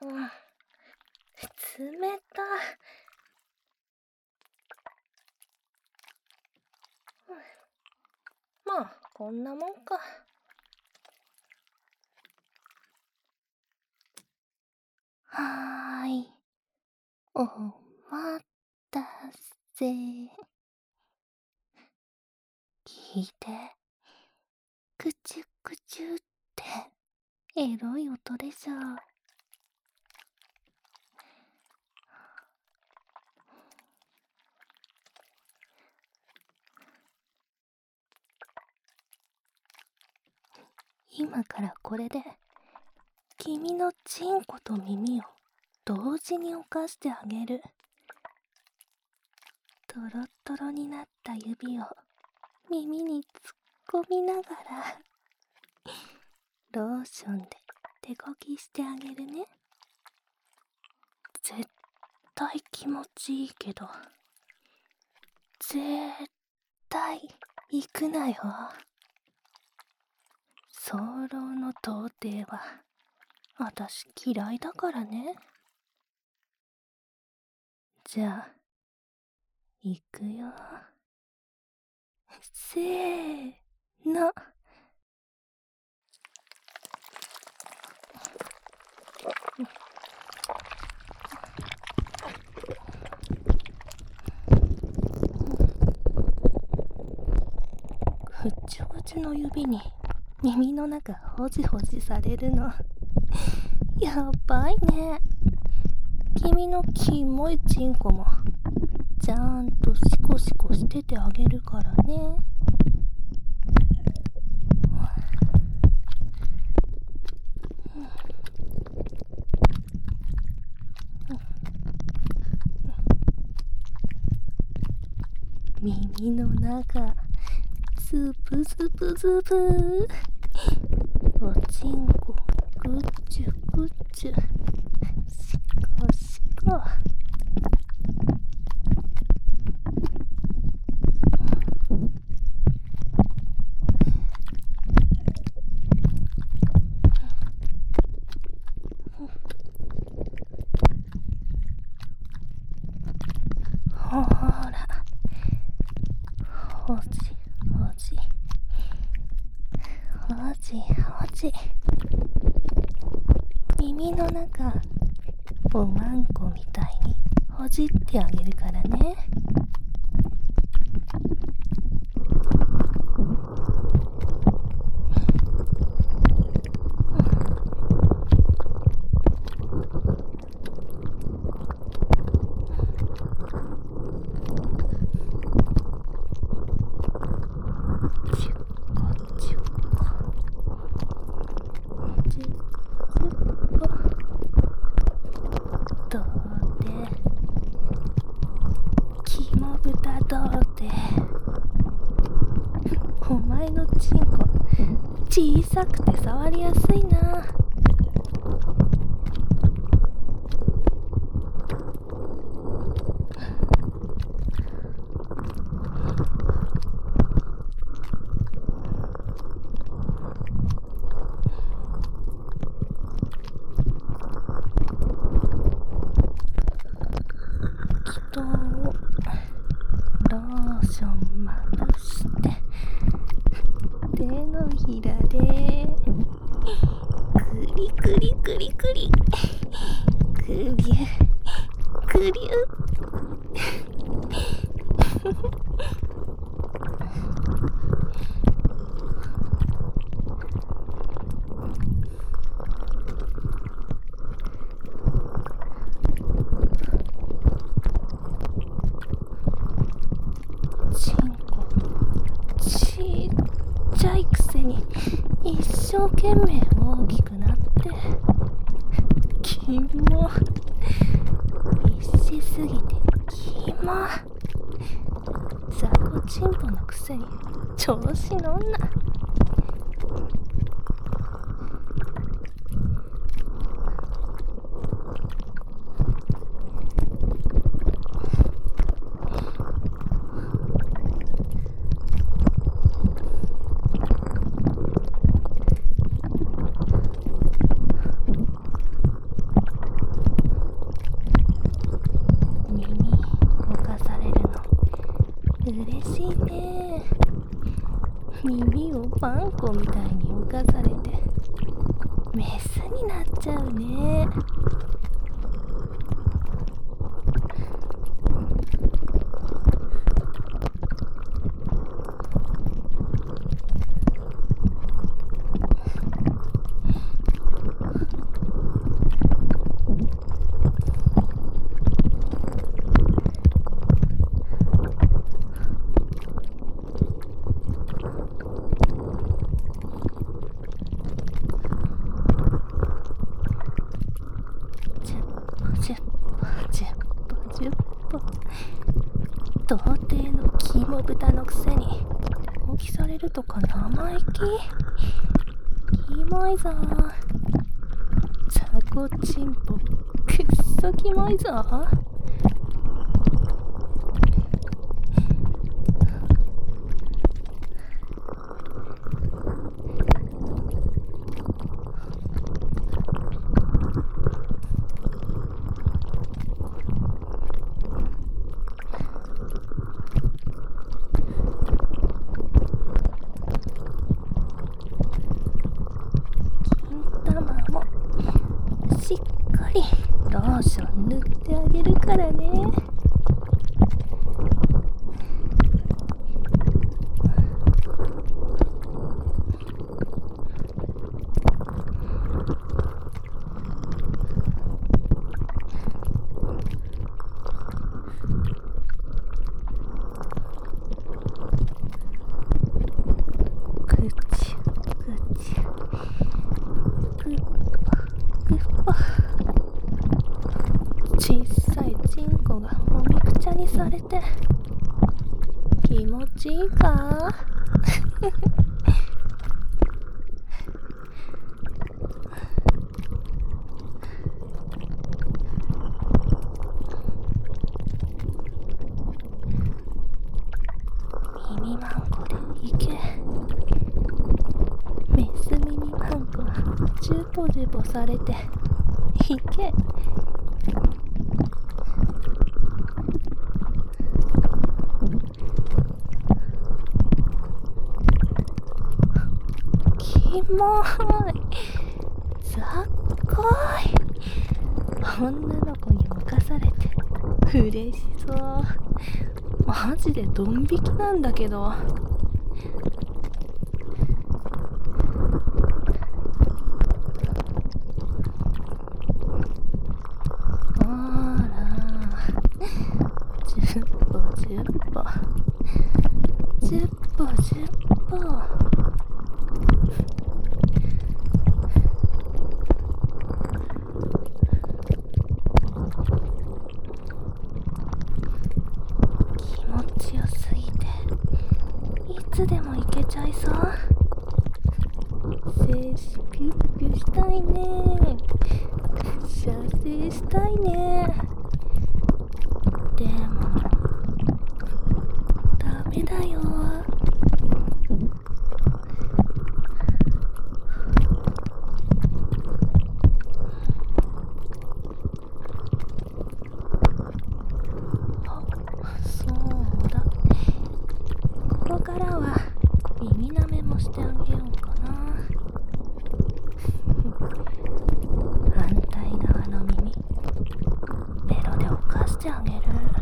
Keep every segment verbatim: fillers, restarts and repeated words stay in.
うん、冷た。うん、まあこんなもんか。はーい、お待たせ。聞いて、くちゅくちゅってエロい音でしょ。今からこれで君のチンコと耳を同時に犯してあげる。トロトロになった指を耳に突っ込みながらローションで手こきしてあげるね。絶対気持ちいいけど、絶対行くなよ。早漏の童貞はあたし嫌いだからね。じゃあ行くよ。せーの。ふっちょふちの指に耳の中ほじほじされるのやばいね。君のキモいチンコもちゃんとシコシコしててあげるからね。耳の中ズブズブズブ、おちんこぐっちゅぐっちゅ、しこしこ。ほら、ほじほじほじほじ、耳の中おまんこみたいにほじってあげるからね。どうで、キモ豚どうで。お前のチンコ小さくて触りやすいな。人をローションまぶして手のひらでクリクリクリクリクリュクリュチンコちっちゃいくせに一生懸命大きくなってキモ、必死すぎてキモ、雑魚チンポのくせに調子乗んな。 耳をパン粉みたいに動かされてメスになっちゃうね。童貞のキモ豚のくせに放棄されるとか生意気。キモいぞ。雑魚チンポくっそキモいぞ。しっかりローション塗ってあげるからね。ぐちぐちぐっぐっぽ。小さいチンコがおみくちゃにされて気持ちいいか耳マンコでいけ。メス耳マンコジュポジュポされていけ。キモい。ざっこい。女の子に任されて嬉しそう。マジでドン引きなんだけど。あら、じゅっぽじゅっぽじゅっぽじゅっぽ。気持ちよすぎていつでもいけちゃいそう。精子ピュッピュしたいね。射精したいね。でもダメだよ。そうだ、ここからは耳舐めもしてあげようかな。反対側の耳ベロで浮かしてあげる。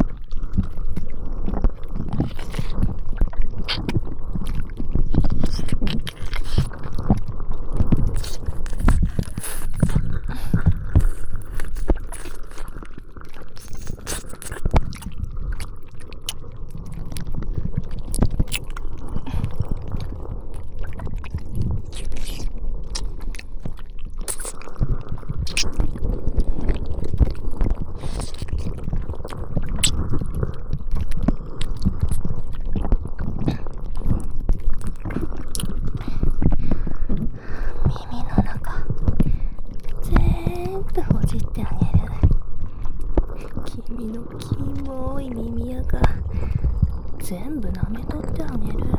耳の中全部ほじってあげる。君のキモい耳垢全部舐めとってあげる。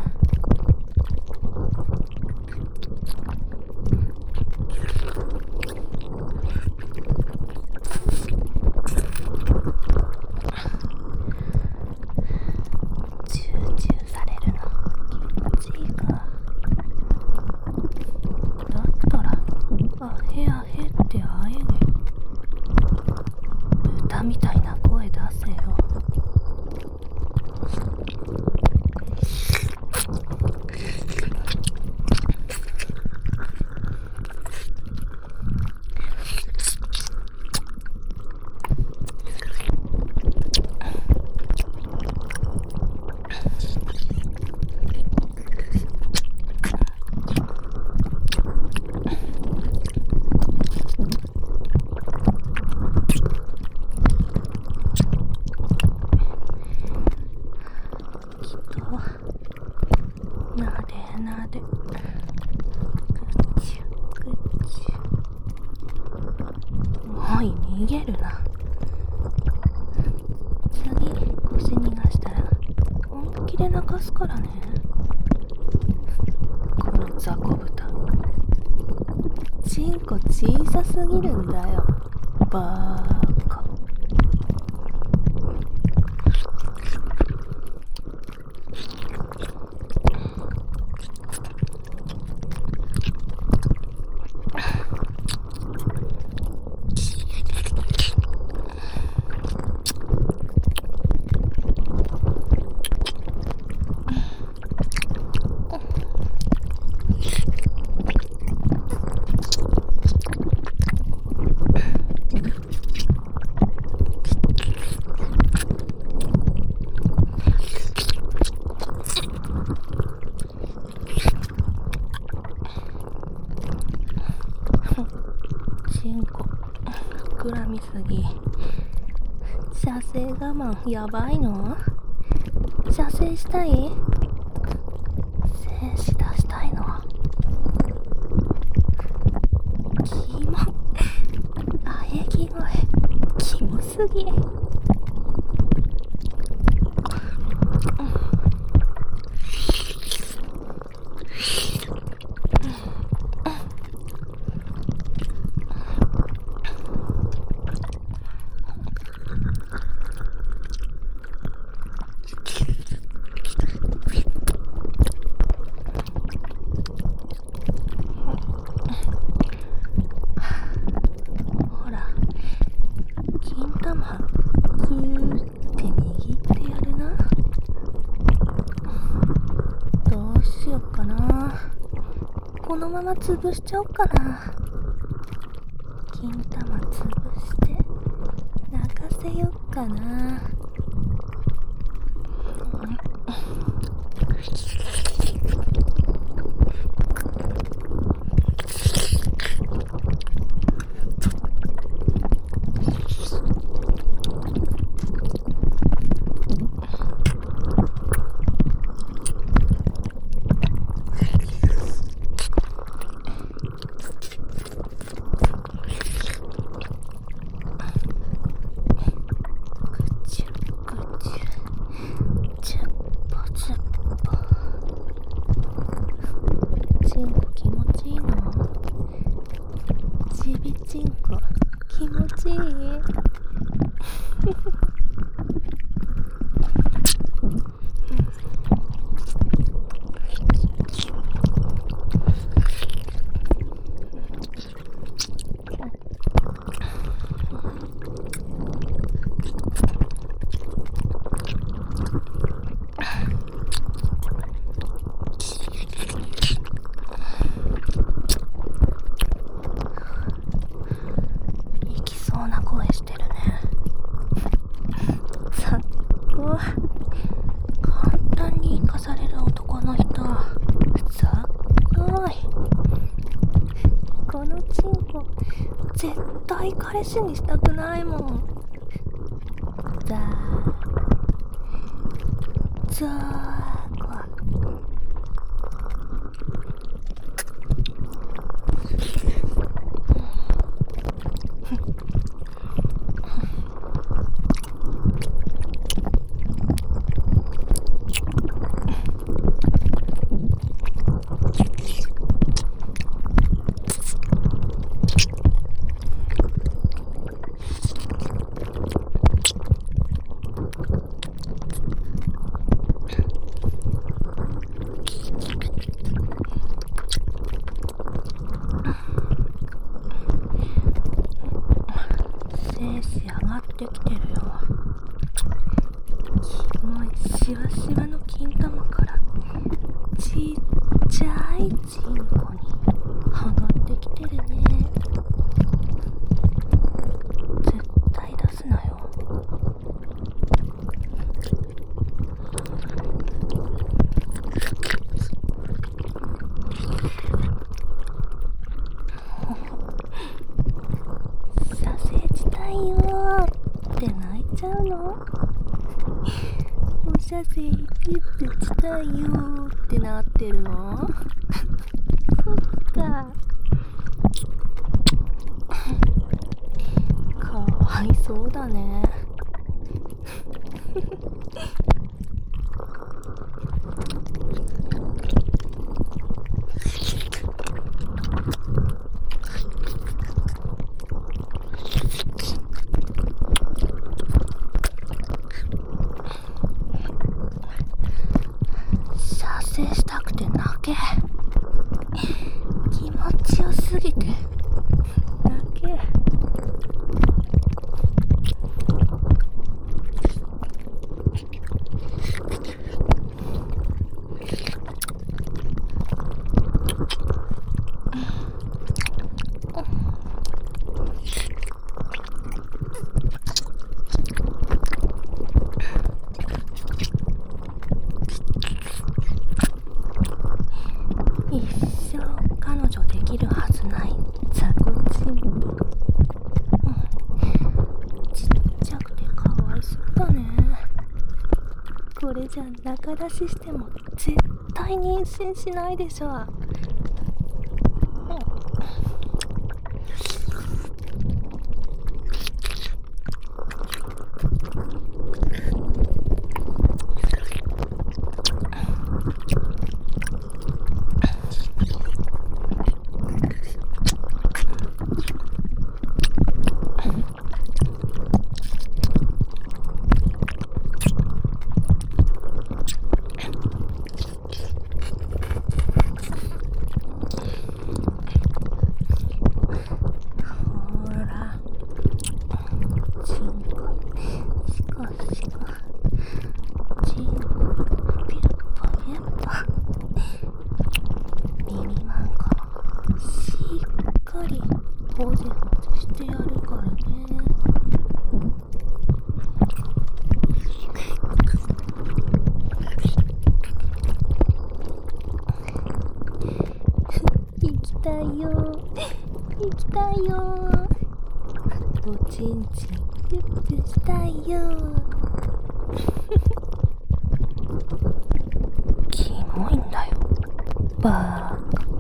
チューチューされるの気持ちいいか。 逃げるな。次腰逃がしたら本気で泣かすからね。この雑魚豚、チンコ小さすぎるんだよ、バーカ。チンコ膨らみすぎ。射精我慢やばいの？射精したい？精子出したいの？キモ。喘ぎ声キモすぎ。ほら、金玉ギューって握ってやるな。どうしよっかな。このまま潰しちゃおっかな。金玉潰して泣かせよっかな。チンコ気持ちいい。声してるね。さっご簡単に生かされる男の人、さっごい。このチンコ絶対彼氏にしたくないもん。ザーザーコできてるよ。キモいシワシワの金玉からちっちゃいチンコに上がってきてるね。絶対出すなよ。射精したいよーって泣いちゃうの？お射精ピッてしたいよーってなってるの？そっか。かそうだね。射精したくて泣け。気持ちよすぎて泣け。一生彼女できるはずない雑魚チンポ、うん、ちっちゃくてかわいそうだね。これじゃ仲出ししても絶対妊娠しないでしょ。ほじほじしてやるからね。行きたいよ行きたいよ。おちんちんピュッピュしたいよ。キモいんだよバーカ。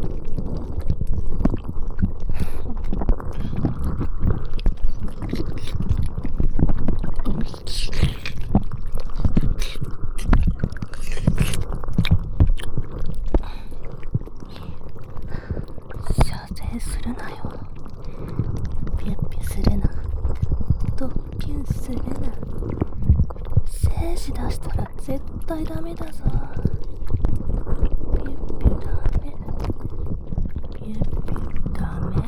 するなよ。ピュッピュするな。ドッピュンするな。精子出したら絶対ダメだぞ。ピュッピュダメ。ピュッピュダメ。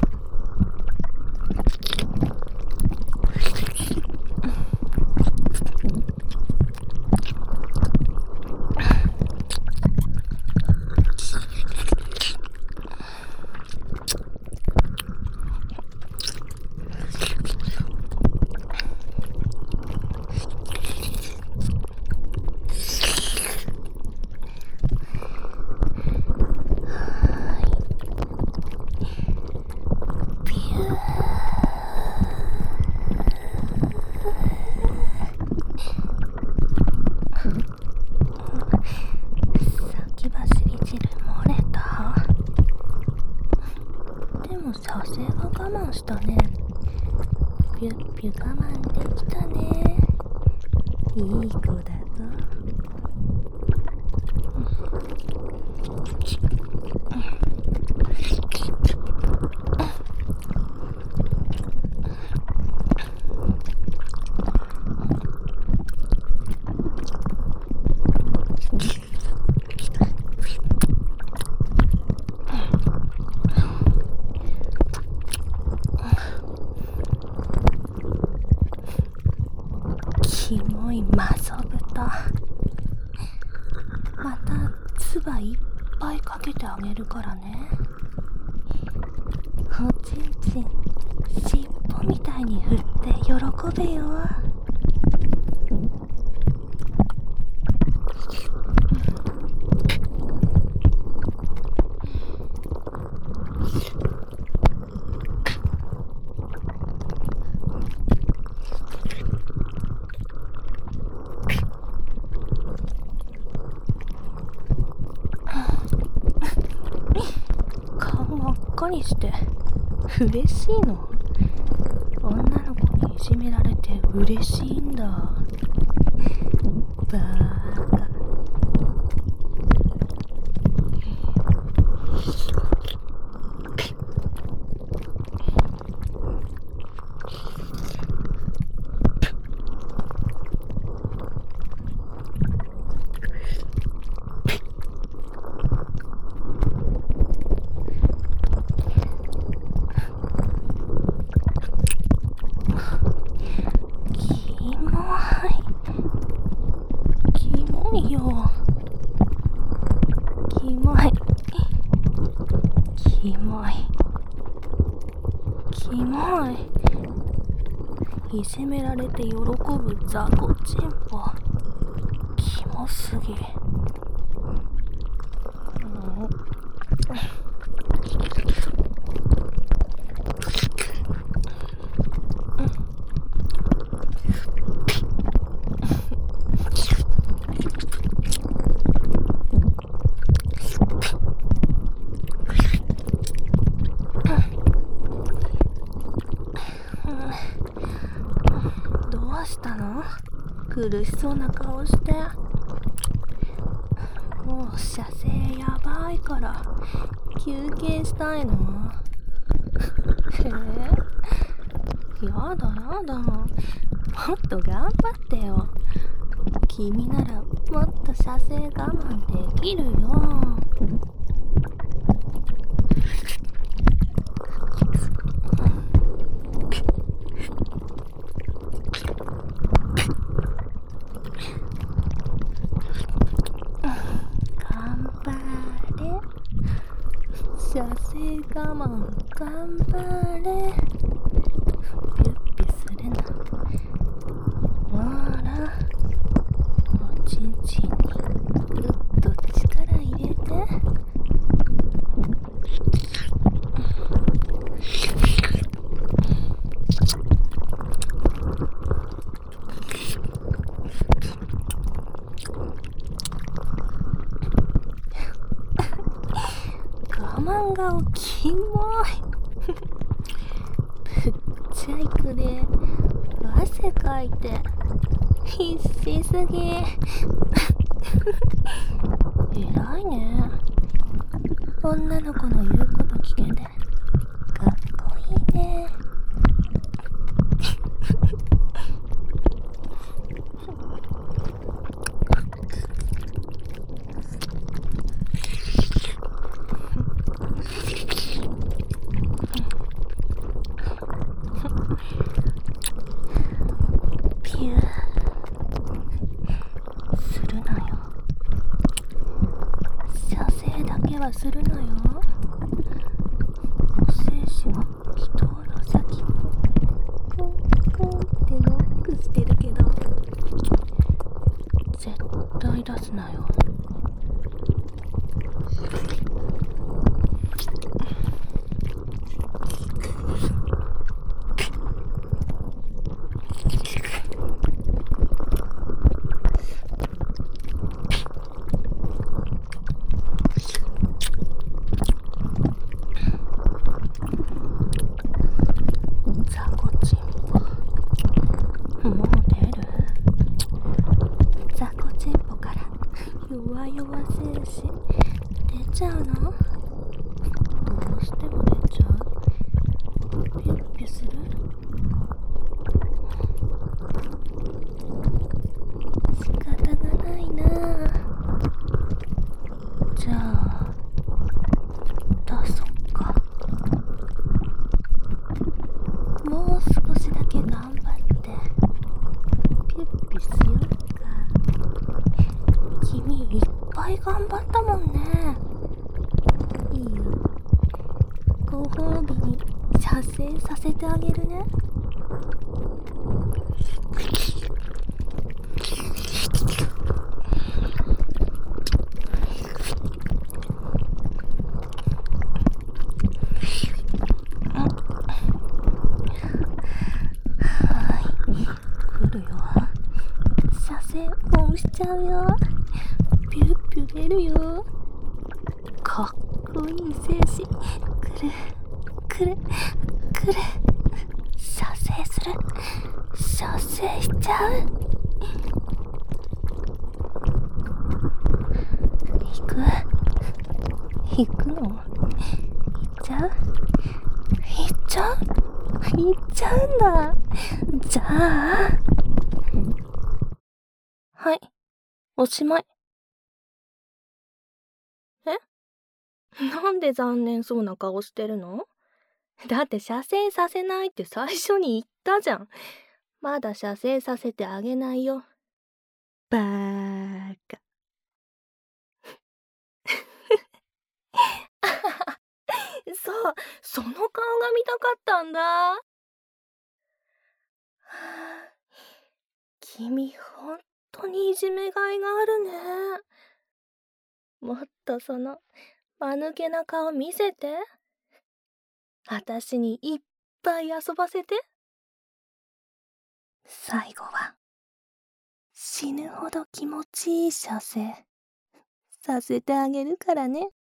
射精は我慢したね。ピュッピュ我慢できたね。いい子だぞ。キモいマゾ豚。また唾いっぱいかけてあげるからね。おちんちん尻尾みたいに振って喜べよ。顔真っ赤にして嬉しいの？女の子にじめられて嬉しいんだ。バーカ。キモいよ。キモい。キモい。キモい。いじめられて喜ぶ雑魚チンポ。キモすぎ。どうしたの？苦しそうな顔して。もう射精やばいから休憩したいの？へえ、やだやだ、もっと頑張ってよ。君ならもっと射精我慢できるよ。射精我慢頑張れ。ピュッピュするな。ほら、おちんちんにぐっと力入れて。我慢顔キモい。ぶっちゃいくで汗かいて必死すぎ。偉いね。女の子の言うこと聞けてかっこいいね。ピューするなよ。射精だけはするなよ。お精子は人の先コンコンってノックしてるけど絶対出すなよ。ザコチンポ、もう出る？ザコチンポから弱々精子出ちゃうの？どうしても出ちゃう？ピュッピュする？仕方がないな。じゃあ出そっか。もう少しだけ頑張ってピュッピュしようか。君いっぱい頑張ったもんね。いいよ、ご褒美に射精させてあげるね。射精オンしちゃうよ。ピュッピュ出るよ。かっこいい精子くるくるくる。射精する。 生しちゃう。行く行くの？行っちゃう？行っちゃう？行っちゃうんだ。じゃあ、はい、おしまい。え？なんで残念そうな顔してるの？だって射精させないって最初に言ったじゃん。まだ射精させてあげないよ。バーカ。そう、その顔が見たかったんだ。はあ、君ほんとにいじめがいがあるね。もっとその間抜けな顔見せて。あたしにいっぱい遊ばせて。最後は死ぬほど気持ちいい射精させてあげるからね。